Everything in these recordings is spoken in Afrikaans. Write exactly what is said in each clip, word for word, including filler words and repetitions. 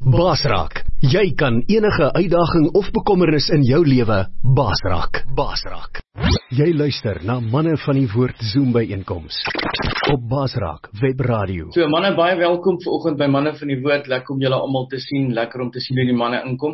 Baas raak. Jy kan enige uitdaging of bekommernis in jou lewe baas raak. Baas raak. Jy luister na Manne van die Woord Zoom byeenkoms op Baas Raak Web Radio. So manne, baie welkom vanoggend by Manne van die Woord. Lekker om julle almal te sien, lekker om te sien hoe die manne inkom.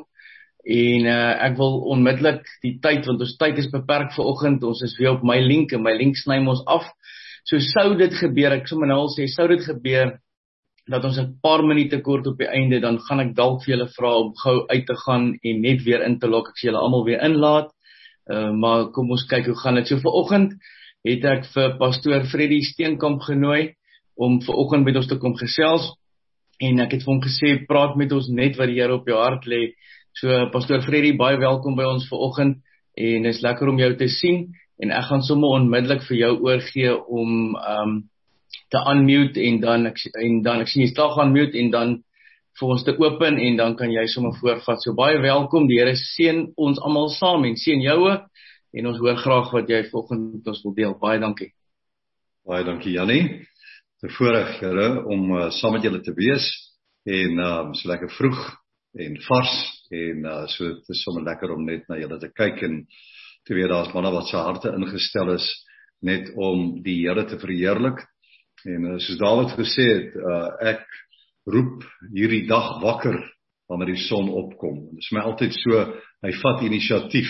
En uh, ek wil onmiddellik die tyd, want ons tyd is beperk vanoggend. Ons is weer op my link en my link sny ons af. So sou dit gebeur, ek sommer nou al sê, sou dit gebeur dat ons 'n paar minute kort op die einde, dan gaan ek dalk vir julle vra om gou uit te gaan en net weer in te lok. Ek sê julle almal weer inlaat. Uh, maar kom ons kyk hoe gaan dit. So vanoggend het ek vir pastoor Freddy Steenkamp genooi om vanoggend met ons te kom gesels. En ek het vir hom gesê, praat met ons net wat die Here op jou hart lê. So pastoor Freddy, baie welkom by ons vanoggend en is lekker om jou te sien. En ek gaan sommer onmiddellik vir jou oorgee om um, te unmute en dan ek, en dan ek sien jy staan gaan mute en dan vir ons te open en dan kan jy sommer voorvat. So baie welkom, die Here seën ons almal saam en seën jou ook en ons hoor graag wat jy vanoggend met ons wil deel. Baie dankie. Baie dankie Jannie. Te voorreg Here om uh, saam met julle te wees en uh, so lekker vroeg en vars en uh, so dit is sommer lekker om net na julle te kyk en te weet daar's manne wat se harte ingestel is net om die Here te verheerlik. En uh, soos Dawid gesê het, uh, ek roep hierdie dag wakker wanneer die son opkom. Dit is my altyd so, hy vat inisiatief.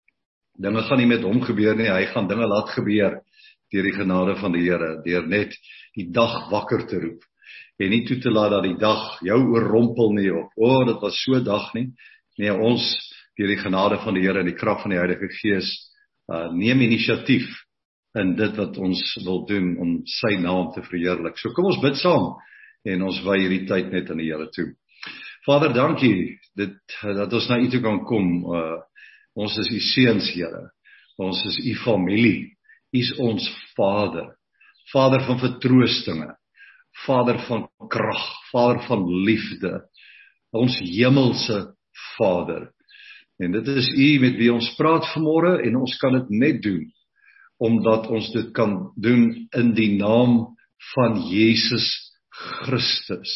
Dinge gaan nie met hom gebeur nie, hy gaan dinge laat gebeur deur die genade van die Here, deur net die dag wakker te roep. En nie toe te laat dat die dag jou oorrompel nie, of, o, oh, dit was so 'n dag nie. Nee, ons, deur die genade van die Here en die krag van die Heilige Gees, uh, neem inisiatief in dit wat ons wil doen om sy naam te verheerlik. So kom ons bid saam en ons wy hierdie tyd net aan die Here toe. Vader, dankie dit, dat ons na U toe kan kom. Uh, ons is U seuns, Here. Ons is U familie. U is ons Vader. Vader van vertroostinge. Vader van krag. Vader van liefde. Ons hemelse Vader. En dit is U met wie ons praat vanmôre en ons kan dit net doen omdat ons dit kan doen in die naam van Jesus Christus.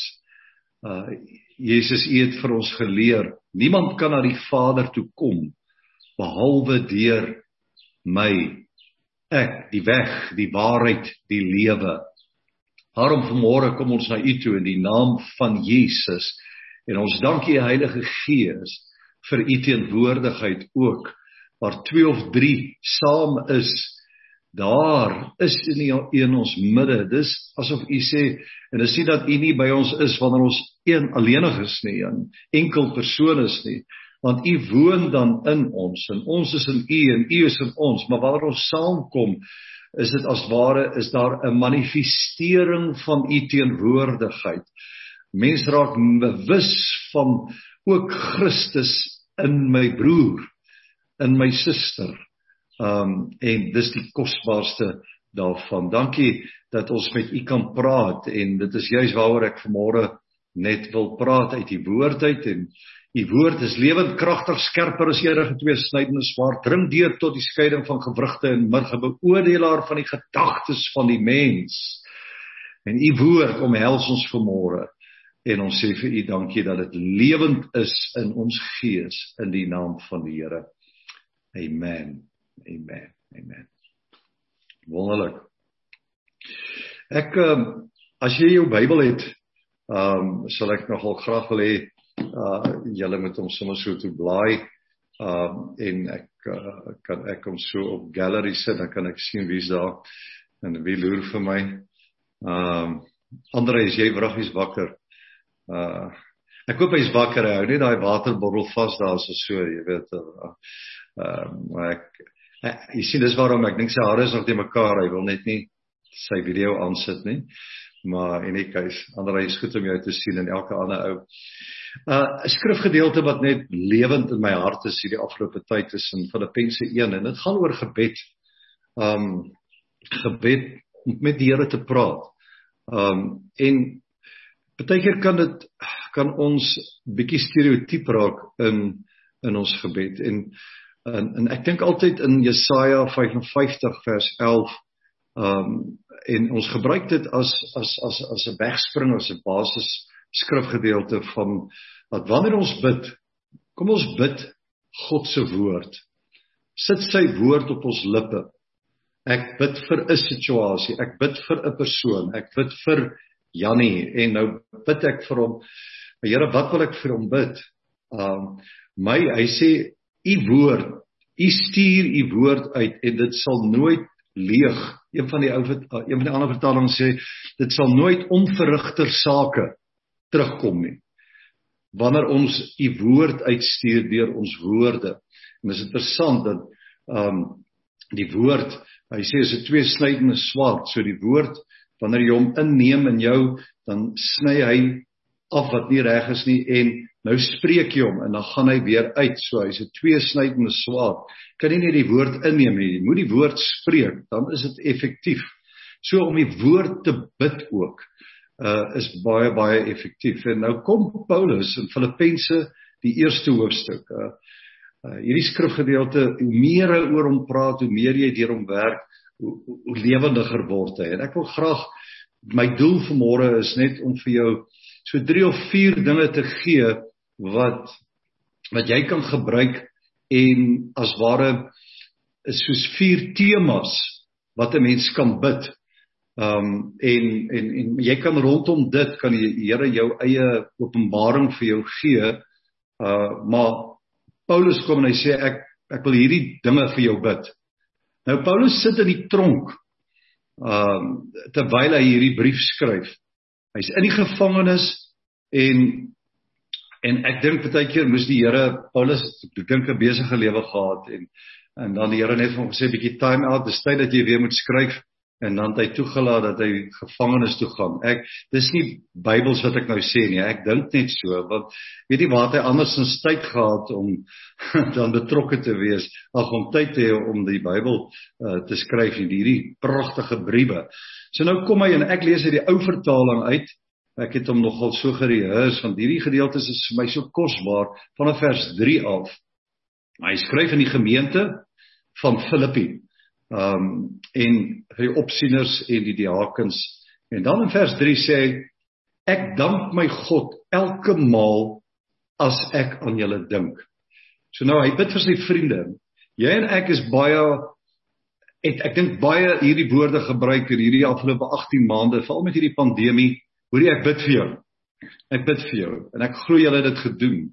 Uh, Jesus, U het vir ons geleer, niemand kan na die Vader toe kom, behalwe deur my, ek, die weg, die waarheid, die lewe. Daarom vanmôre kom ons na U toe in die naam van Jesus, en ons dank U Heilige Gees vir U teenwoordigheid ook, waar twee of drie saam is, daar is U in ons midde. Dis asof U sê, en dis nie dat U nie by ons is wanneer ons een alleenig is nie, en enkel persoon is nie, want U woon dan in ons, en ons is in U, en U is in ons, maar wanneer ons saamkom, is dit as ware, is daar 'n manifestering van U teenwoordigheid. Mens raak bewus van ook Christus in my broer, in my suster, um, en dis die kosbaarste daarvan. Dankie dat ons met U kan praat, en dit is juist waaroor ek vanmôre net wil praat uit die woord uit, en U woord is lewend, kragtig, skerper as enige tweesnydende swaard, dring deur tot die skeiding van gewrigte en marge, beoordelaar van die gedagtes van die mens. En U woord omhels ons vanmôre, en ons sê vir U dankie dat dit lewend is in ons gees, in die naam van die Here. Amen, amen, amen. Wonderlik. Ek, um, as jy jou Bybel het, um, sal ek nogal graag wil hê, uh, julle moet hom sommer so toe blaai, um, en ek, uh, kan ek hom so op gallery sit, dan kan ek sien wie's daar, en wie loer vir my. Um, Andre, is jy vruggies wakker? Uh, ek hoop hy is wakker, hy hou net daai waterbottel vas daar, so so, jy weet, uh, uh, ek, ek, jy sien, dis waarom ek dink sy hare is nog te mekaar, hy wil net nie sy video aansit nie, maar in die case, Andre, is goed om jou te sien, en elke ander ou. Uh, 'n skrifgedeelte wat net lewend in my hart is, hierdie afgelope tyd is in Filippense een, en dit gaan oor gebed, um, gebed, om met die Here te praat, um, en partykeer kan dit, kan ons bietjie stereotyp raak in, in ons gebed, en, en, en ek dink altyd in Jesaja vyf en vyftig vers elf, um, en ons gebruik dit as, as, as, as 'n wegspring, as 'n basis skrifgedeelte van, dat wanneer ons bid, kom ons bid God se woord. Sit sy woord op ons lippe. Ek bid vir 'n situasie, ek bid vir 'n persoon, ek bid vir Jannie, en nou bid ek vir hom, Here, wat wil ek vir hom bid? Um, my, hy sê, u woord, u stuur u woord uit, en dit sal nooit leeg. Een van die, ou, een van die ander vertalings sê, dit sal nooit onverrigter sake terugkom nie. Wanneer ons u woord uitstuur deur ons woorde. En dit is interessant dat um, die woord, hy sê, is 'n tweesnydende swaard, so die woord, wanneer jy hom inneem in jou, dan sny hy af wat nie reg is nie, en nou spreek jy hom, en dan gaan hy weer uit, so hy is 'n tweesnydende swaard, kan nie net die woord inneem nie, jy moet die woord spreek, dan is dit effektief. So om die woord te bid ook, uh, is baie, baie effektief. En nou kom Paulus in Filippense, die eerste hoofstuk, uh, uh, hierdie skrifgedeelte, hoe meer hy oor hom praat, hoe meer jy deur hom werk, hoe, hoe lewendiger word hy. En ek wil graag, my doel vanmôre is net om vir jou so drie of vier dinge te gee, wat, wat jy kan gebruik, en as ware, is soos vier temas, wat 'n mens kan bid. Um, en, en, en jy kan rondom dit, kan die Here jou eie openbaring vir jou gee, uh, maar Paulus kom en hy sê, ek, ek wil hierdie dinge vir jou bid. Nou Paulus sit in die tronk, um, terwyl hy hierdie brief skryf. Hy's in die gevangenis, en, en ek dink baie keer moes die Here, Paulus, ek dink 'n besige lewe gehad, en, en dan die Here net vir hom gesê, bietjie time out, dis tyd dat jy weer moet skryf, en dan het hy toegelaat dat hy gevangenis toe gaan. Ek, dis nie Bybels wat ek nou sê nie, ek dink net so, want weet jy waar het hy andersins tyd gehad om dan betrokke te wees, ag om tyd te hê om die Bybel uh, te skryf, en hierdie pragtige briewe. So nou kom hy, en ek lees uit die ou vertaling uit, ek het hom nogal so gereheers, want hierdie gedeeltes is vir my so kosbaar, vanaf vers drie af. Hy skryf in die gemeente van Filippi, um, en vir die opsieners en die diakens, en dan in vers drie sê hy, ek dank my God elke maal as ek aan julle dink. So nou, hy bid vir sy vriende, jy en ek is baie, het, ek dink baie hierdie woorde gebruik in hierdie afgelope agttien maande, veral met hierdie pandemie, hoorie, ek bid vir jou, ek bid vir jou, en ek glo julle het dit gedoen.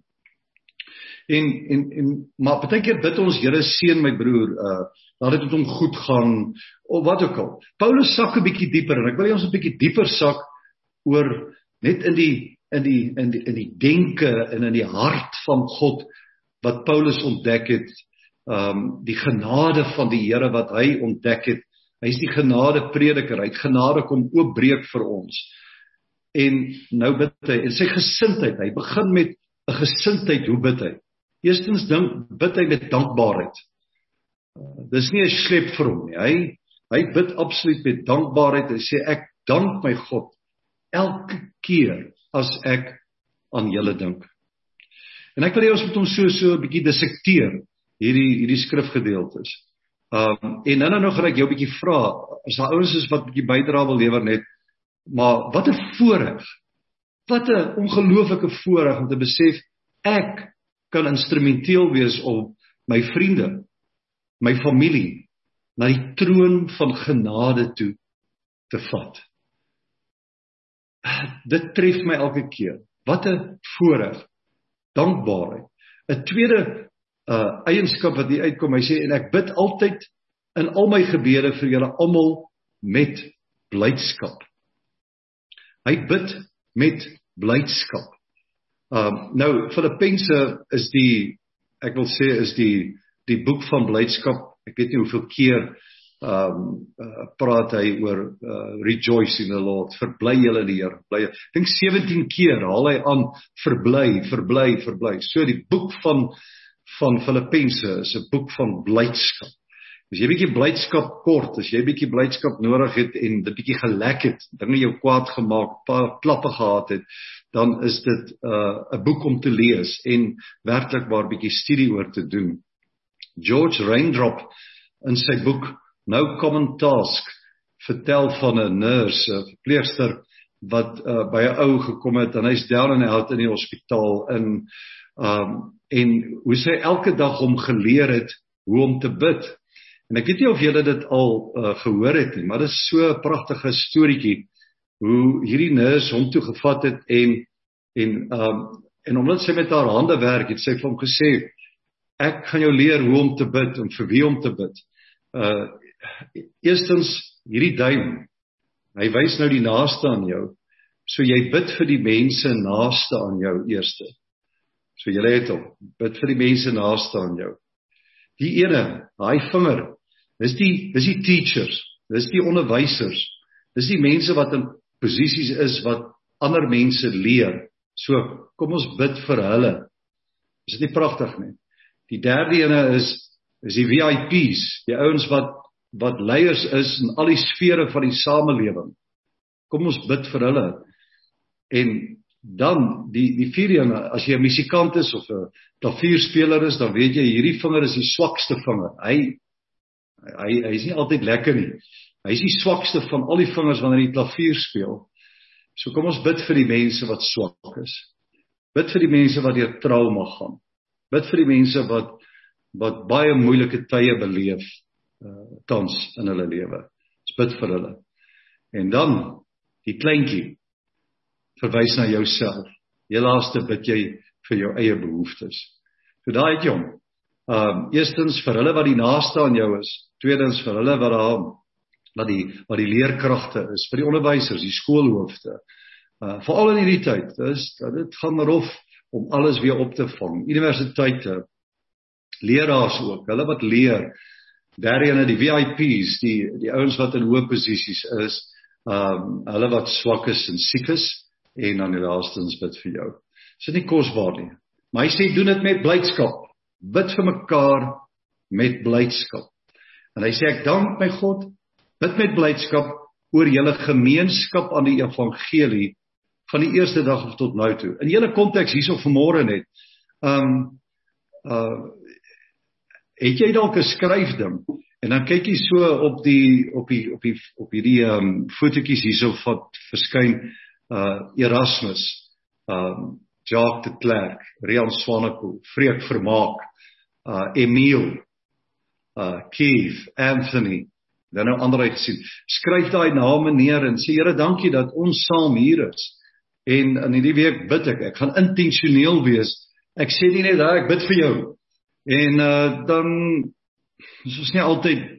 En, en, en, maar baie keer bid ons, Here seën my broer, uh, laat dit met hom goed gaan, of wat ook al. Paulus sak 'n bietjie dieper, en ek wil hê ons 'n bietjie dieper sak, oor net in die, in die, in die, in die denke, en in die hart van God, wat Paulus ontdek het, um, die genade van die Here wat hy ontdek het, hy is die genade prediker, hy het genade kom oopbreek vir ons. En nou bid hy, en sy gesindheid, hy begin met 'n gesindheid, hoe bid hy? Eerstens dink, bid hy met dankbaarheid. Uh, dis nie 'n slep vir hom nie, hy, hy bid absoluut met dankbaarheid, hy sê, ek dank my God, elke keer as ek aan julle dink. En ek wil hê ons moet hom so, so 'n bietjie dissekteer, hierdie, hierdie skrifgedeeltes. Um, en nou nou gaan ek jou 'n bietjie vra, as daar ouens is wat 'n bietjie bydra wil lewer net, maar wat 'n voorreg, wat 'n ongelooflike voorreg om te besef, ek kan instrumenteel wees om my vriende, my familie, na die troon van genade toe te vat. Dit tref my elke keer. Wat 'n voorreg, dankbaarheid. 'n Tweede uh, eienskap wat hier uitkom, hy sê, en ek bid altyd in al my gebede vir julle almal met blydskap. Hy bid met blydskap. Um, nou, Filippense is die, ek wil sê, is die, die boek van blydskap. Ek weet nie hoeveel keer um, uh, praat hy oor uh, rejoice in the Lord, verbly julle in die Here. Ek dink sewentien keer haal hy aan, verbly, verbly, verbly. So die boek van, van Filippense is 'n boek van blydskap. As jy 'n bietjie blydskap kort, as jy 'n bietjie blydskap nodig het en 'n bietjie gelek het, dinge jou kwaad gemaak, paar klappe gehad het, dan is dit 'n uh, boek om te lees en werklik waar 'n bietjie studie oor te doen. George Raindrop in sy boek No Common Task vertel van 'n nurse, 'n verpleegster wat uh, by 'n ou gekom het en hy's down and out in die hospitaal en um, en hoe sy elke dag hom geleer het hoe om te bid. En ek weet nie of julle dit al uh, gehoor het nie, maar dit is so 'n pragtige storieetjie hoe hierdie nurse hom toe gevat het en en um, en omdat sy met haar hande werk, het sy vir hom gesê, ek gaan jou leer hoe om te bid en vir wie om te bid. Uh, eerstens, hierdie duim, hy wys nou die naaste aan jou, so jy bid vir die mense naaste aan jou eerste. So jy het hom, bid vir die mense naaste aan jou. Die ene, daai vinger, dis die, dis die teachers, dis die onderwysers, dis die mense wat in posisies is wat ander mense leer. So, kom ons bid vir hulle. Is dit nie pragtig nie? Die derde ene is, is die V I P's, die ouens wat, wat leiers is in al die sfere van die samelewing. Kom ons bid vir hulle. En dan, die, die vierde ene, as jy 'n musikant is of 'n klavierspeler is, dan weet jy, hierdie vinger is die swakste vinger. Hy, hy, hy is nie altyd lekker nie. Hy is die swakste van al die vingers wanneer hy klavier speel. So kom ons bid vir die mense wat swak is. Bid vir die mense wat deur trauma gaan. Bid vir die mense wat, wat baie moeilike tye beleef, uh, tans in hulle lewe. Ons bid vir hulle. En dan, die kleintjie, verwys na jouself. Jy laaste bid jy vir jou eie behoeftes. So daai het jy hom. Um, eerstens vir hulle wat die naaste aan jou is. Tweedens vir hulle wat daar wat die, wat die leerkragte is, vir die onderwysers, die skoolhoofde. Uh, Veral in hierdie tyd, dis, dit gaan rof om alles weer op te vang. Universiteite, leraars ook, hulle wat leer, derde ene die V I P's, die, die ouens wat in hoë posisies is, um, hulle wat swak is en siek is, en dan die laastens bid vir jou. Dit is nie kosbaar nie. Maar hy sê, doen dit met blydskap. Bid vir mekaar met blydskap. En hy sê, ek dank my God, bid met blydskap oor julle gemeenskap aan die evangelie van die eerste dag of tot nou toe. In julle konteks hierso vanmôre net. Um, uh, het jy dalk 'n skryfding en dan kyk jy so op die op die op die op hierdie um, fotootjies hierso wat verskyn, uh, Erasmus, um, Jacques de Klerk, Rian Swanepoel, Freek Vermaak, uh, Emile, uh, Keith, Anthony, dan nou ander uitgesien. Skryf daai name neer en sê, Here, dankie dat ons saam hier is. En in hierdie week bid ek, ek gaan intentioneel wees. Ek sê nie net, ek bid vir jou. En uh, dan is ons nie altyd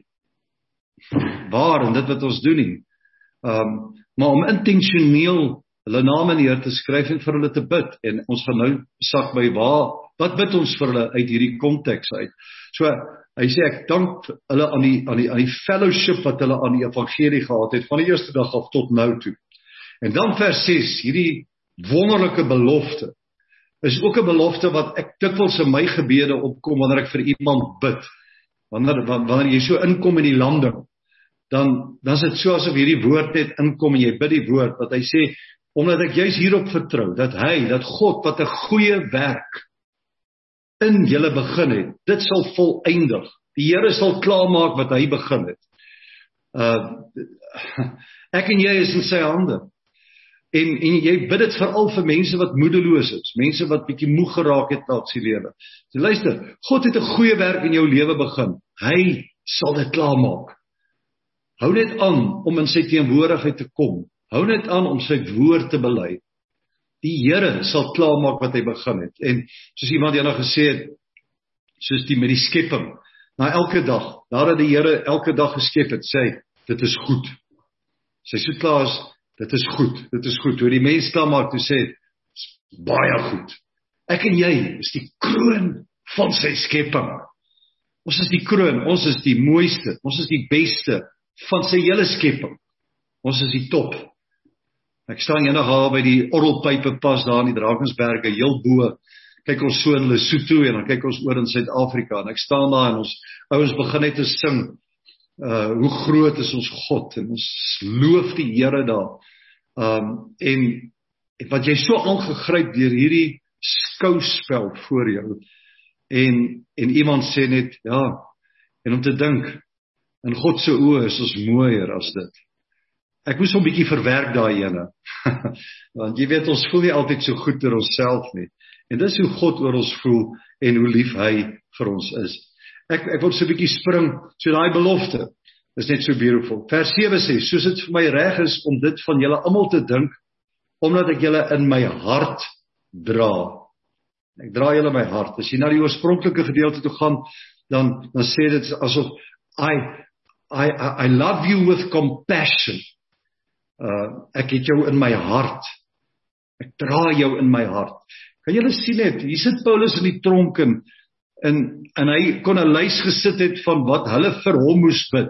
waar in dit wat ons doen nie. Um, maar om intentioneel hulle name neer te skryf en vir hulle te bid. En ons gaan nou sak by waar, wat bid ons vir hulle uit hierdie konteks uit. So, hy sê, ek dank hulle aan die, aan die, aan die fellowship wat hulle aan die evangelie gehad het, van die eerste dag af tot nou toe. En dan vers ses, hierdie wonderlike belofte, is ook 'n belofte wat ek dikwels in my gebede opkom, wanneer ek vir iemand bid. Wanneer, wanneer jy so inkom in die landing, dan, dan is dit so asof hierdie woord net inkom en jy bid die woord, wat hy sê, omdat ek juist hierop vertrou, dat hy, dat God, wat 'n goeie werk in julle begin het, dit sal volëindig. Die Here sal klaarmaak wat hy begin het. Uh, ek en jy is in sy hande. En, en jy bid dit veral vir mense wat moedeloos is, mense wat bietjie moeg geraak het na sy lewe. So luister, God het 'n goeie werk in jou lewe begin. Hy sal dit klaarmaak. Hou net aan om in sy teenwoordigheid te kom. Hou net aan om sy woord te bely. Die Here sal klaarmaak wat hy begin het. En soos iemand eendag gesê het, soos die met die skepping, na elke dag, nadat die Here elke dag geskep het, sê hy, dit is goed. Sy so klaar is, dit is goed, dit is goed. Toe die mens klaarmaak, toe sê, is baie goed. Ek en jy is die kroon van sy skepping. Ons is die kroon, ons is die mooiste, ons is die beste van sy hele skepping. Ons is die top. Ek staan eendag daar by die orrelpype pas daar in die Drakensberge, heel bo, kyk ons so in Lesotho en dan kyk ons oor in Suid-Afrika en ek staan daar en ons ouens begin net te sing, uh, hoe groot is ons God en ons loof die Here daar. Um, en wat jy so aangegryp deur hierdie skouspel voor jou en, en iemand sê net, ja, en om te dink, in God se oë is ons mooier as dit. ek moes hom bietjie verwerk daai ene. Want jy weet, ons voel nie altyd so goed oor onsself nie. En dis hoe God oor ons voel en hoe lief hy vir ons is. Ek ek wil so 'n bietjie spring, so daai belofte is net so beautiful. Vers sewe sê, soos dit vir my reg is om dit van julle almal te dink, omdat ek julle in my hart dra. Ek dra julle in my hart. As jy na die oorspronklike gedeelte toe gaan, dan dan sê dit asof I I I love you with compassion. Uh, ek het jou in my hart. Ek dra jou in my hart. Kan julle sien net, hier sit Paulus in die tronk en en, en hy kon 'n lys gesit het van wat hulle vir hom moes bid.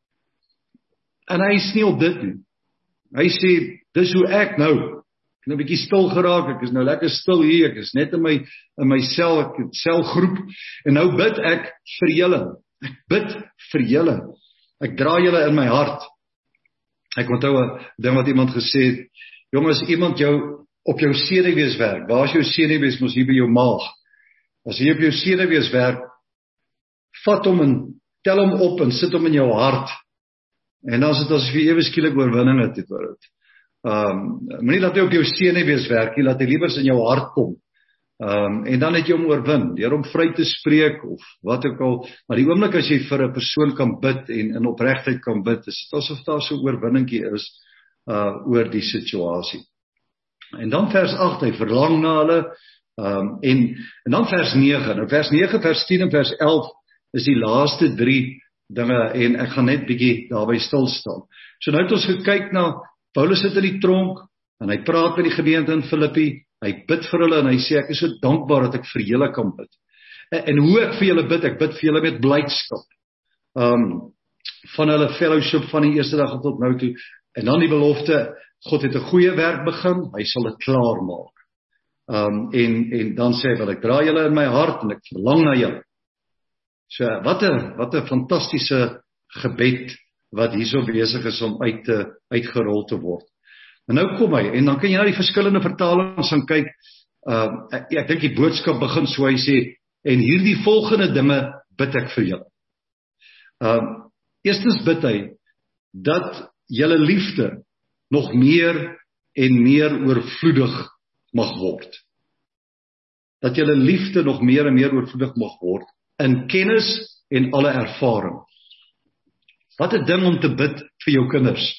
En hy is nie op dit nie. Hy sê, dis hoe ek nou, ek nou 'n bietjie stil geraak, ek is nou lekker stil hier, ek is net in my in my sel, ek het selgroep, en nou bid ek vir julle. Ek bid vir julle. Ek dra julle in my hart. Ek onthou 'n ding wat iemand gesê het, jongens, iemand jou op jou senuwees werk. Waar is jou senuwees? Mos hier by jou maag. As jy op jou senuwees werk, vat hom en tel hom op en sit hom in jou hart. En dan is dit asof jy ewe skielik oorwinning het het oor dit. Um, moenie laat hy op jou senuwees werk, jy laat hy liewers in jou hart kom. Um, en dan het jy hom oorwin, deur hom vry te spreek, of wat ook al. Maar die oomblik as jy vir 'n persoon kan bid, en in opregtheid kan bid, is dit asof daar so 'n oorwinningkie is, uh, oor die situasie. En dan vers agt, hy verlang na hulle, um, en, en dan vers nege, nou vers nege, vers tien en vers elf, is die laaste drie dinge, en ek gaan net bietjie daarby stil staan. So nou het ons gekyk na, Paulus sit in die tronk, en hy praat met die gemeente in Filippi, hy bid vir hulle, en hy sê, ek is so dankbaar dat ek vir julle kan bid. En, en hoe ek vir julle bid, ek bid vir julle met blydskap. Um, van hulle fellowship van die eerste dag tot nou toe, en dan die belofte, God het 'n goeie werk begin, hy sal dit klaar maak. Um, en, en dan sê hy, wel, ek dra julle in my hart, en ek verlang na julle. So, wat 'n wat 'n fantastiese gebed, wat hierso besig is om uit te, uitgerol te word. En nou kom hy, en dan kan jy na die verskillende vertalings gaan kyk, uh, ek, ek dink die boodskap begin so, hy sê, en hierdie volgende dinge bid ek vir julle. Uh, eerstens bid hy, dat julle liefde nog meer en meer oorvloedig mag word. Dat julle liefde nog meer en meer oorvloedig mag word, in kennis en alle ervaring. Wat 'n ding om te bid vir jou kinders.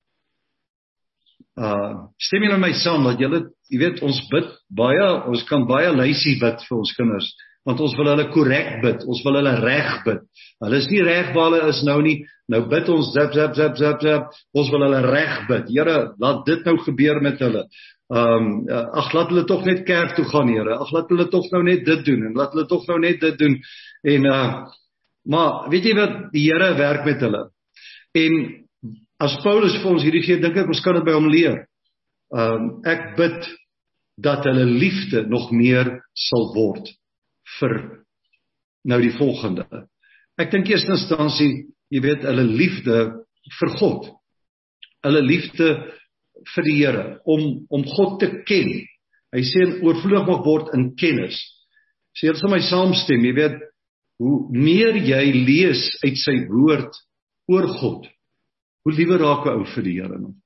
Uh, stem julle my saam, dat julle, jy weet, ons bid baie, ons kan baie lazy bid vir ons kinders, want ons wil hulle korrek bid, ons wil hulle reg bid. Hulle is nie reg waar hulle is nou nie, nou bid ons zap, zap, zap, zap, zap, ons wil hulle reg bid. Here, laat dit nou gebeur met hulle. Um, ag, laat hulle tog net kerk toe gaan, Here. Ag, laat hulle tog nou net dit doen, en laat hulle tog nou net dit doen. En, uh, maar, weet jy wat, die Here werk met hulle. En, as Paulus vir ons hierdie gee, dink ek, ons kan dit by hom leer. Um, ek bid, dat hulle liefde nog meer sal word, vir, nou die volgende. Ek dink eerst in instansie, jy weet, hulle liefde vir God. Hulle liefde vir die Here, om, om God te ken. Hy sê, oorvloedig mag word in kennis. So jy sal my saamstem, jy weet, hoe meer jy lees uit sy woord oor God, hoe liewer raak 'n ou vir die Here nog.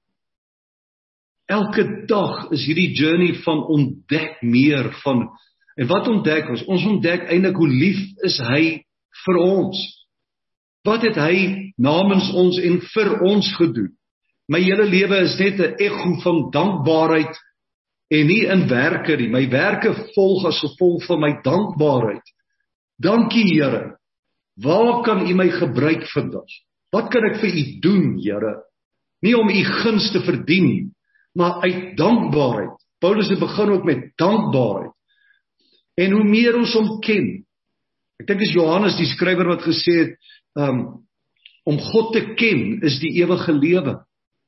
Elke dag is hierdie journey van ontdek meer van, en wat ontdek ons? Ons ontdek eintlik hoe lief is hy vir ons. Wat het hy namens ons en vir ons gedoen? My hele lewe is net 'n ekko van dankbaarheid en nie in werke nie. My werke volg as gevolg van my dankbaarheid. Dankie, Here. Waar kan U my gebruik vandag? Wat kan ek vir U doen, Here? Nie om U guns te verdien, maar uit dankbaarheid. Paulus het begin ook met dankbaarheid. En hoe meer ons hom ken, ek dink is Johannes die skrywer wat gesê het, um, om God te ken is die ewige lewe.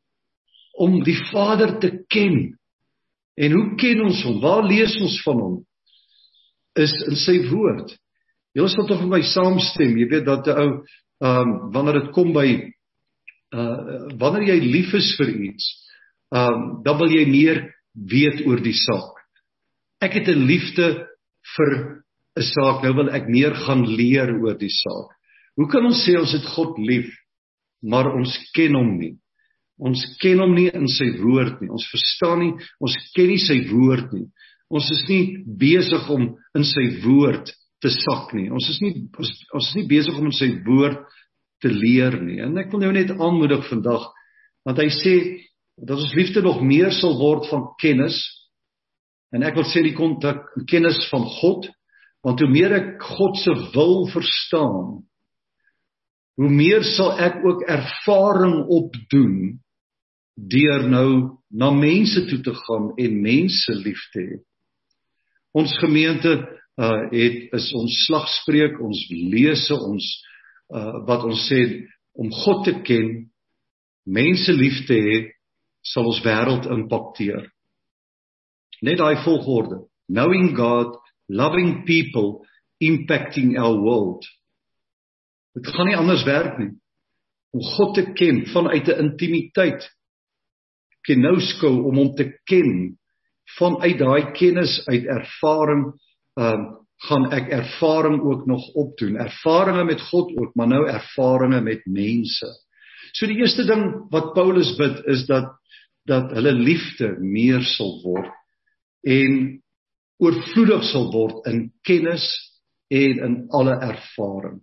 Om die Vader te ken. En hoe ken ons hom? Waar lees ons van hom? Is in sy woord. Julle sal tog met my saamstem, jy weet dat 'n ou, um, wanneer dit kom by, uh, wanneer jy lief is vir iets, um, dan wil jy meer weet oor die saak. Ek het 'n liefde vir 'n saak, nou wil ek meer gaan leer oor die saak. Hoe kan ons sê ons het God lief, maar ons ken hom nie? Ons ken hom nie in sy woord nie. Ons verstaan nie, ons ken nie sy woord nie. Ons is nie besig om in sy woord te sak nie. Ons is nie, ons, ons is nie besig om in sy woord te leer nie. En ek wil jou net aanmoedig vandag, want hy sê, dat ons liefde nog meer sal word van kennis, en ek wil sê die kontak, kennis van God, want hoe meer ek God se wil verstaan, hoe meer sal ek ook ervaring opdoen, deur nou na mense toe te gaan en mense lief te hê. Ons gemeente uh, het, is ons slagspreuk, ons lese, ons, uh, wat ons sê, om God te ken, mense lief te hê, sal ons wêreld impakteer. Net daai volgorde. Knowing God, loving people, impacting our world. Dit gaan nie anders werk nie. Om God te ken vanuit 'n intimiteit. Kenoskou, om hom te ken vanuit daai kennis, uit ervaring, um, gaan ek ervaring ook nog opdoen. Ervarings met God ook, maar nou ervarings met mense. So die eerste ding wat Paulus bid is dat dat hulle liefde meer sal word en oorvloedig sal word in kennis en in alle ervaring.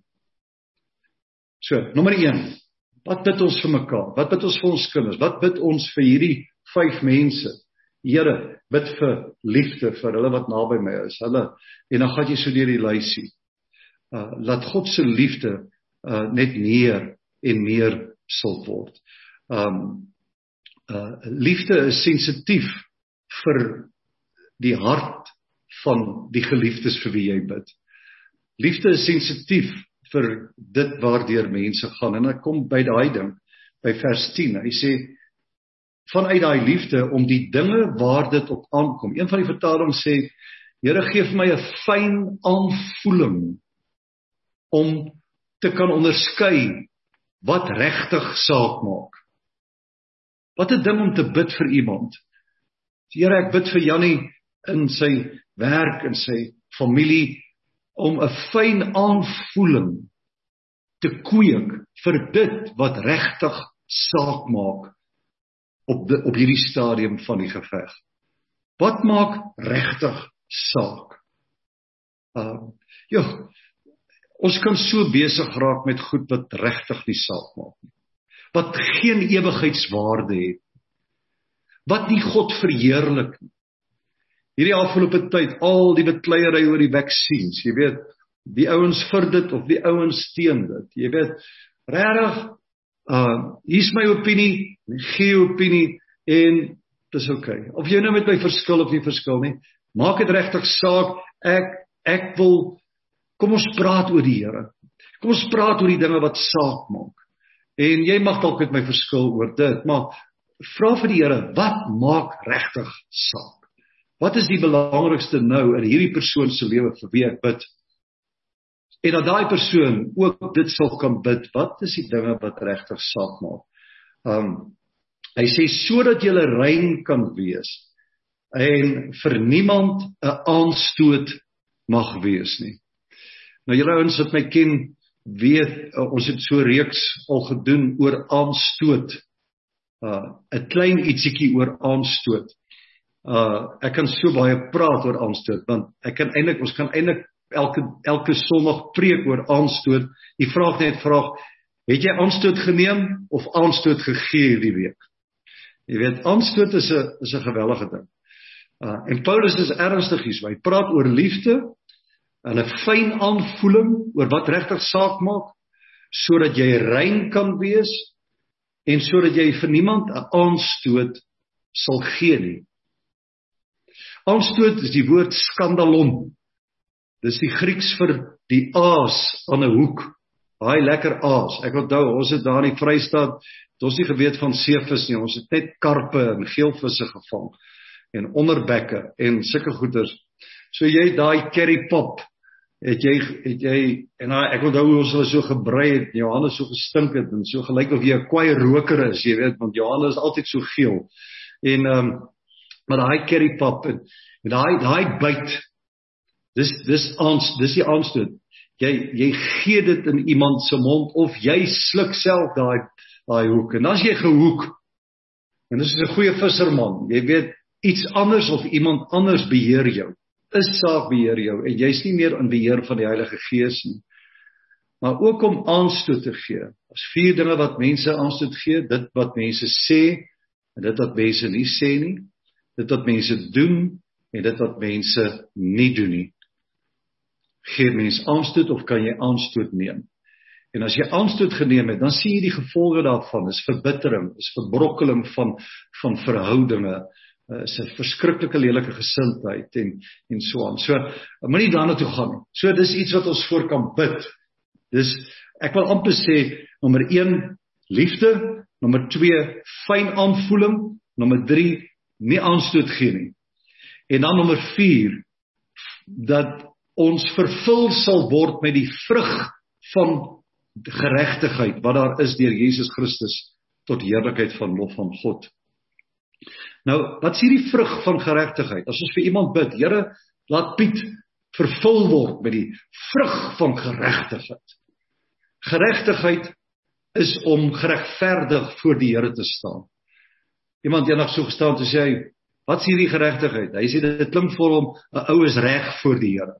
So, nommer een, wat bid ons vir mekaar? Wat bid ons vir ons kinders? Wat bid ons vir hierdie vyf mense? Here, bid vir liefde vir hulle wat naby my is. Hulle, en dan gaan jy so deur die lysie. Uh, laat God se liefde uh, net meer en meer sal word. Um, uh, liefde is sensitief vir die hart van die geliefdes vir wie jy bid. Liefde is sensitief vir dit waardeur mense gaan. En ek kom by daai ding, by vers tien. Hy sê, vanuit daai liefde om die dinge waar dit op aankom. Een van die vertalings sê, Here gee vir my 'n fyn aanvoeling om te kan onderskei wat regtig saak maak. Wat 'n ding om te bid vir iemand. Here, ek bid vir Jannie in sy werk, in sy familie, om 'n fyn aanvoeling te kweek vir dit wat regtig saak maak op die, op hierdie stadium van die geveg. Wat maak regtig saak? Uh, ja, ons kan so besig raak met goed wat regtig nie saak maak nie. Wat geen ewigheidswaarde het. Wat nie God verheerlik nie. Hierdie afgelope tyd, al die bekleierery oor die vaksines, jy weet, die ouens vir dit of die ouens teen dit, jy weet, regtig, uh, hier's my opinie, gee opinie, en dis okay. Of jy nou met my verskil of nie verskil nie, maak dit regtig saak, ek, ek wil, kom ons praat oor die Here, kom ons praat oor die dinge wat saak maak, en jy mag dalk met my verskil oor dit, maar vra vir die Here, wat maak regtig saak? Wat is die belangrikste nou in hierdie persoon se lewe vir wie ek bid? En dat daai persoon ook dit sal kan bid, wat is die dinge wat regtig saak maak? Um, hy sê, sodat jy rein kan wees, en vir niemand 'n aanstoot mag wees nie. Nou julle ouens wat my ken, weet, uh, ons het so reeks al gedoen oor aanstoot, 'n uh, klein ietsiekie oor aanstoot. Uh, ek kan so baie praat oor aanstoot, want ek kan eintlik, ons kan eintlik elke, elke Sondag preek oor aanstoot. Die vraag net vraag, het jy aanstoot geneem of aanstoot gegee hierdie week? Jy weet, aanstoot is 'n is 'n geweldige ding. Uh, en Paulus is ernstig hier, hy praat oor liefde, en 'n fyn aanvoeling oor wat regtig saak maak, sodat jy rein kan wees, en sodat jy vir niemand 'n aanstoot sal gee nie. Aanstoot is die woord skandalon. Dis die Grieks vir die aas aan 'n hoek. Daai lekker aas. Ek onthou, ons het daar in die Vrystaat, het ons nie geweet van seevis nie, ons het net karpe en geelvisse gevang, en onderbekke, en sulke goeders. So jy, daai curry pop, het jy, het jy, en ek onthou hoe ons hulle so gebrei het, Johannes so gestink het, en so gelyk of jy 'n kwaai roker is, jy weet, want Johannes is altyd so geel. En, um, maar daai curry pop, en, en daai, daai byt, dis, dis, aans, dis die aanstoot. Jy, jy gee dit in iemand se mond, of jy sluk self daai, daai hoek, en as jy gehoek, En dis is 'n goeie visserman. Jy weet, iets anders of iemand anders beheer jou. Is saak beheer jou en jy's nie meer in beheer van die Heilige Gees nie. Maar ook om aanstoot te gee. As vier dinge wat mense aanstoot gee, dit wat mense sê en dit wat mense nie sê nie, dit wat mense doen en dit wat mense nie doen nie. Gee mens aanstoot of kan jy aanstoot neem? En as jy aanstoot geneem het, dan sien jy die gevolge daarvan, is verbittering, is verbrokkeling van, van verhoudinge, is 'n verskriklike lelike gesindheid en, en so aan. So, moenie daarna toe gaan. So, dis iets wat ons voor kan bid. Dis, ek wil amper sê, nommer een, liefde, nommer twee, fyn aanvoeling, nommer drie, nie aanstoot gee nie. En dan nommer vier, dat ons vervul sal word met die vrug van geregtigheid, wat daar is deur Jesus Christus, tot heerlikheid van lof van God. Nou, wat is hierdie vrug van geregtigheid? As ons vir iemand bid, Here, laat Piet vervul word met die vrug van geregtigheid. Geregtigheid is om geregverdig voor die Here te staan. Iemand eendag so gestaan te sê, wat is hierdie geregtigheid? Hy sê, dit klink vir hom, 'n ou is reg voor die Here.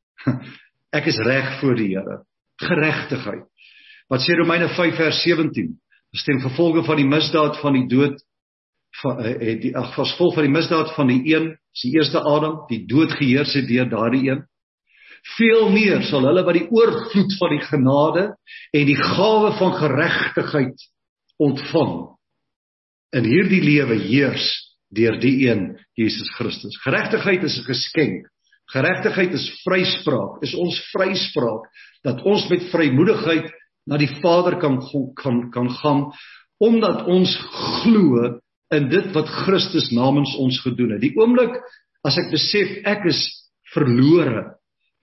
Ek is reg voor die Here. Geregtigheid. Wat sê Romeine vyf vers sewentien? Dis ten gevolge van die misdaad van die dood, van, eh, die, ag, as gevolg van die misdaad van die een, is die eerste Adam, die dood geheers het deur daardie een. Veel meer sal hulle by die oorvloed van die genade en die gawe van geregtigheid ontvang. In hierdie lewe heers deur die een, Jesus Christus. Geregtigheid is 'n geskenk. Geregtigheid is vryspraak, is ons vryspraak, dat ons met vrymoedigheid na die Vader kan, kan, kan gaan, omdat ons glo in dit wat Christus namens ons gedoen het. Die oomblik, as ek besef, ek is verlore,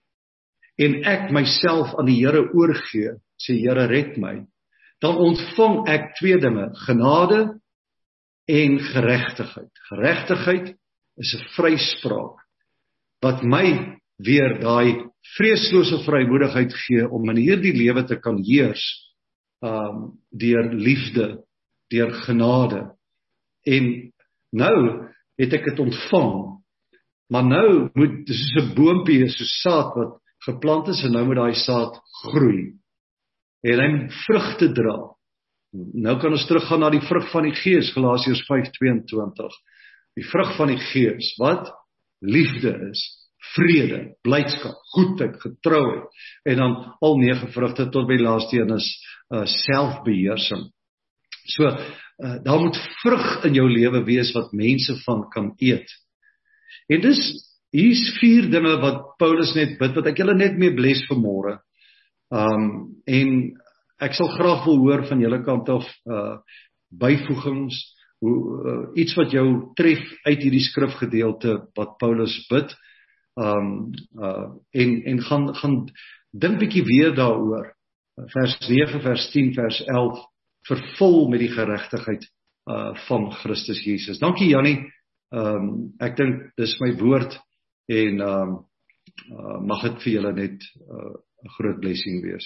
en ek myself aan die Here oorgee, sê Here red my, dan ontvang ek twee dinge, genade en geregtigheid. Geregtigheid is 'n vryspraak, wat my weer daai vreeslose vrymoedigheid gee, om in hierdie lewe te kan heers, um, deur liefde, deur genade. En nou het ek dit ontvang, maar nou moet, dis soos 'n boompie, soos saad wat geplant is, en nou moet daai saad groei, en hy moet vrugte dra. Nou kan ons teruggaan na die vrug van die Gees, Galasiërs vyf tweeëntwintig. Die vrug van die Gees, wat? Liefde is, vrede, blydskap, goedheid, getrouheid, en dan al nege vrugte tot by die laaste een is uh, selfbeheersing. So, uh, daar moet vrug in jou lewe wees wat mense van kan eet. En dis, hier's vier dinge wat Paulus net bid, wat ek julle net mee bless vanmôre. Um, en ek sal graag wil hoor van julle kant af uh, byvoegings, hoe, uh, iets wat jou tref uit hierdie skrifgedeelte wat Paulus bid. Um, uh, en, en gaan, gaan dink bietjie weer daaroor, vers nege, vers tien, vers elf, vervul met die geregtigheid uh, van Christus Jesus. Dankie Jannie, um, ek dink dis my woord, en um, uh, mag dit vir julle net 'n uh, groot blessing wees.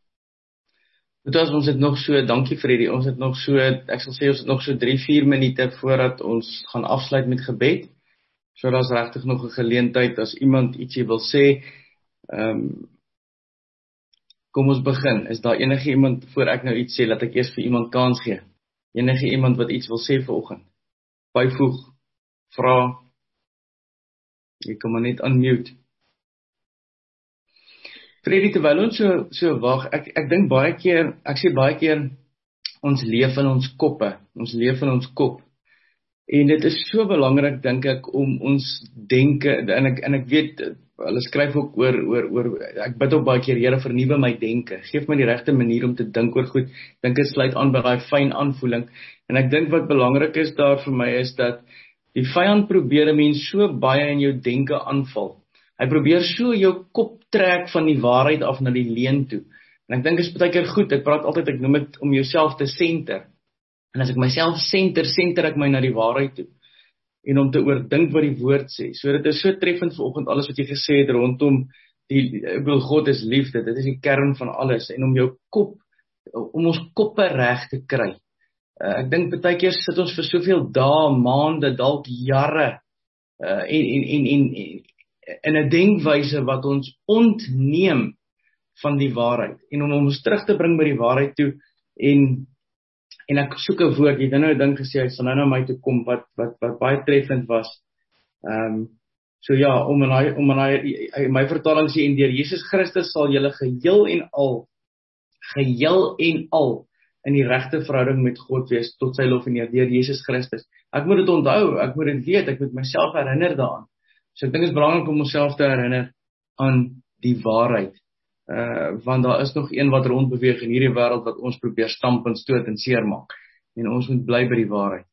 Dit was ons het nog so, dankie Freddy, ons het nog so, ek sal sê ons het nog so drie, vier minute voordat ons gaan afsluit met gebed. So daar's regtig nog 'n geleentheid as iemand ietsie wil sê. Um, kom ons begin. Is daar enige iemand, voor ek nou iets sê, laat ek eers vir iemand kans gee? Enige iemand wat iets wil sê vanoggend? Byvoeg, vra. Jy kan maar net unmute. Freddy, terwyl ons so, so wag, ek, ek dink baie keer, ek sê baie keer, ons leef in ons koppe, ons leef in ons kop. En dit is so belangrik, dink ek, om ons denke, en ek, en ek weet, hulle skryf ook oor, oor, oor, ek bid ook baie keer, Here, vernuwe my denke, geef my die regte manier om te dink oor goed, dink dit sluit aan by daai fyn aanvoeling, en ek dink wat belangrik is daar vir my, is dat die vyand probeer 'n mens so baie in jou denke aanval. Hy probeer so jou kop trek van die waarheid af na die leuen toe. En ek dink dit is baie keer goed, ek praat altyd, ek noem dit om jouself te center. En as ek myself center, center ek my na die waarheid toe. En om te oordink wat die woord sê. So dit is so treffend vanoggend alles wat jy gesê het rondom die, ek bedoel, God is liefde, dit is die kern van alles. En om jou kop, om ons koppe reg te kry. Uh, ek dink baie keer sit ons vir soveel dae, maande, dalk jare uh, en en en en in 'n denkwyse wat ons ontneem van die waarheid en om ons terug te bring by die waarheid toe en en ek soek 'n woord, jy het nou 'n ding gesê, hy sal nou na my toe kom wat wat wat baie treffend was. Ehm um, so ja, om in hy om in hy my vertaling sê en deur Jesus Christus sal julle geheel en al geheel en al in die regte verhouding met God wees tot sy lof en eer deur Jesus Christus. Ek moet dit onthou, ek moet dit weet, ek moet myself herinner daaraan. So ek dink dit is belangrik om onsself te herinner aan die waarheid. Uh, want daar is nog een wat rondbeweeg in hierdie wêreld wat ons probeer stamp en stoot en seermaak. En ons moet bly by die waarheid.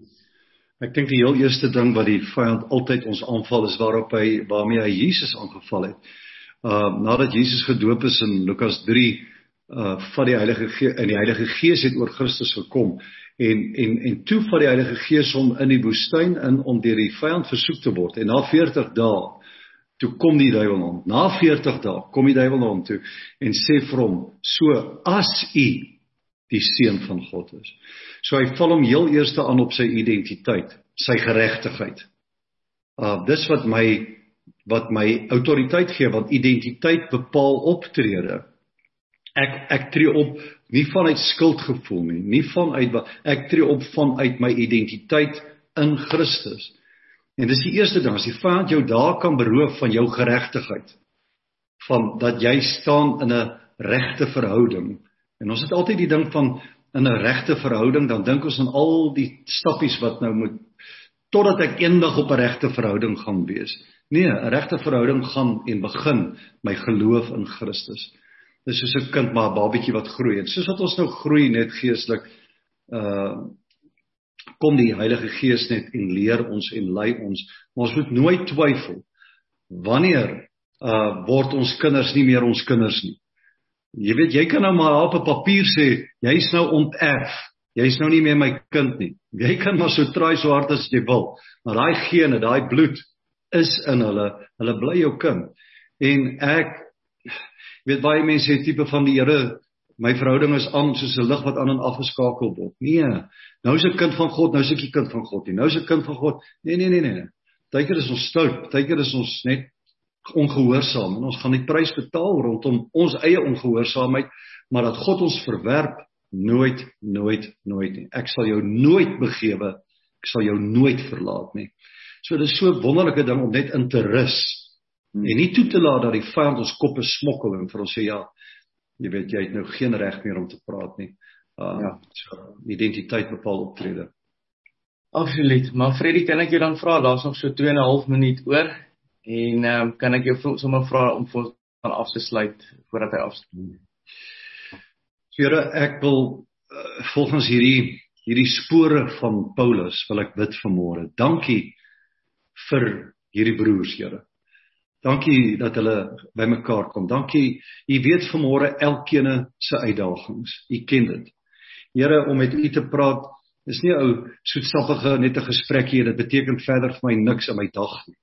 Ek dink die heel eerste ding wat die vyand altyd ons aanval is waarop hy, waarmee hy Jesus aangeval het. Uh, nadat Jesus gedoop is in Lukas drie, uh, van die Heilige Gees, en die Heilige Gees het oor Christus gekom, en, en, en toe van die Heilige Gees hom in die woestyn in om deur die vyand versoek te word, en na veertig dae, toe kom die duiwel na hom, na veertig dae, kom die duiwel na hom toe, en sê vir hom, so as u die seun van God is. So hy val hom heel eerste aan op sy identiteit, sy geregtigheid. Uh, dis wat my, wat my autoriteit gee, want identiteit bepaal optrede. Ek, ek tree op, nie vanuit skuldgevoel nie, nie vanuit, ek tree op vanuit my identiteit in Christus. En dis die eerste ding, as die vyand jou daar kan beroof van jou geregtigheid, van dat jy staan in 'n regte verhouding, en ons het altyd die ding van, in 'n regte verhouding, dan dink ons aan al die stappies wat nou moet, totdat ek eendag op 'n regte verhouding gaan wees. Nee, 'n regte verhouding gaan en begin my geloof in Christus. Dis soos 'n kind, maar 'n babietjie wat groei, en soos wat ons nou groei net geestelik, uh, kom die Heilige Gees net en leer ons en lei ons, maar ons moet nooit twyfel, wanneer uh, word ons kinders nie meer ons kinders nie. Jy weet, jy kan nou maar op 'n papier sê, jy is nou onterf, jy is nou nie meer my kind nie. Jy kan maar so try so hard as jy wil, maar daai gene, daai bloed is in hulle, hulle bly jou kind. En ek, jy weet, baie mense het tipe van die Here, my verhouding is aan soos 'n lig wat aan en afgeskakel word. Nee, nou is ek kind van God, nou is ek die kind van God nie. Nou is ek kind van God. Nee, nee, nee, nee. Partykeer is ons stout, partykeer is ons net ongehoorsaam, en ons gaan die prys betaal rondom ons eie ongehoorsaamheid, maar dat God ons verwerp, nooit, nooit, nooit nie. Ek sal jou nooit begewe, ek sal jou nooit verlaat nie. So dit is so 'n wonderlike ding om net in te rus, hmm. en nie toe te laat dat die vyand ons koppe smokkel en vir ons sê, ja, jy weet, jy het nou geen reg meer om te praat nie. Uh, ja. So, identiteit bepaal optrede. Absoluut, maar Freddy, kan ek jou dan vra, daar is nog so twee en 'n half minuut oor, en um, kan ek jou sommer vra om vir ons van af te sluit, voordat hy afsluit? Here, ek wil, uh, volgens hierdie, hierdie spore van Paulus, wil ek bid vanmôre. Dankie vir hierdie broers, Here. Dankie dat hulle by mekaar kom. Dankie, U weet vanmôre elkeen se uitdagings. U ken dit. Here, om met U te praat, is nie 'n ou soetsappige net 'n gesprekkie, dit beteken verder vir my niks in my dag nie.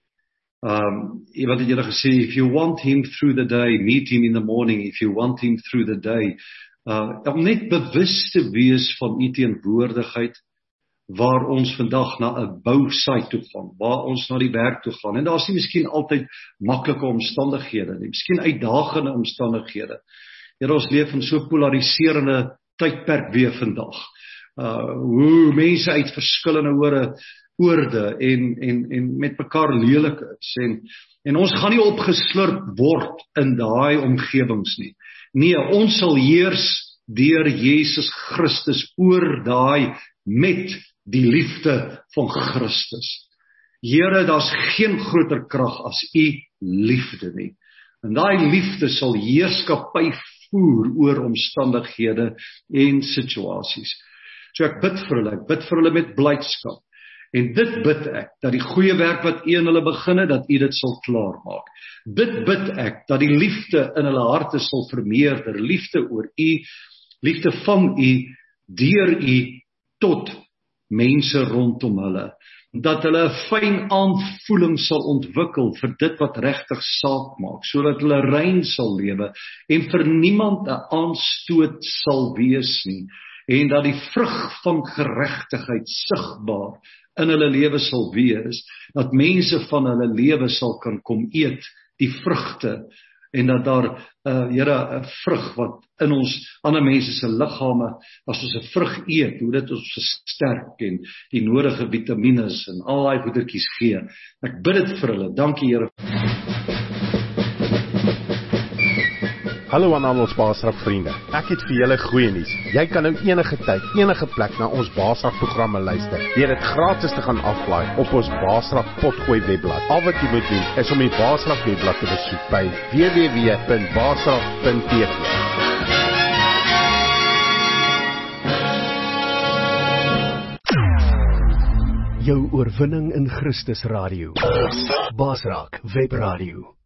Um, wat het julle gesê, if you want him through the day, meet him in the morning, if you want him through the day. Uh, om net bewus te wees van U teenwoordigheid, waar ons vandag na 'n bousite toe gaan, waar ons na die werk toe gaan, en daar is nie miskien altyd maklike omstandighede nie, miskien uitdagende omstandighede. Here, ons leef in so polariserende tydperk weer vandag, uh, hoe mense uit verskillende oorde, oorde en, en, en met mekaar lelik is, en, en ons gaan nie opgeslurp word in daai omgewings nie. Nee, ons sal heers deur Jesus Christus oor daai met die liefde van Christus. Here, daar's geen groter krag as U liefde nie. En daai liefde sal heerskappy voer oor omstandighede en situasies. So ek bid vir hulle, ek bid vir hulle met blydskap. En dit bid ek, dat die goeie werk wat U in hulle begin het, dat U dit sal klaarmaak. Dit bid ek, dat die liefde in hulle harte sal vermeerder, liefde oor U, liefde van U, deur U, tot mense rondom hulle, dat hulle 'n fyn aanvoeling sal ontwikkel vir dit wat regtig saak maak, sodat hulle rein sal lewe en vir niemand 'n aanstoot sal wees nie. en dat die vrug van geregtigheid sigbaar in hulle lewe sal wees, dat mense van hulle lewe sal kan kom eet, die vrugte, en dat daar, uh, Here, 'n vrug wat in ons ander mense se liggame, as ons 'n vrug eet, hoe dit ons versterk en die nodige vitamiene en al daai goedertjies gee. Ek bid dit vir hulle. Dankie, Here. Hallo aan al ons Basrak vriende. Ek het vir julle goeie nuus. Jy kan nou enige tyd, enige plek na ons Basrak programme luister. Deur dit gratis te gaan aflaai op ons Basrak Potgooi webblad. Al wat jy moet doen is om die Basrak webblad te besoek by w w w punt basrak punt t v. Jou oorwinning in Christus Radio. Basrak Webradio.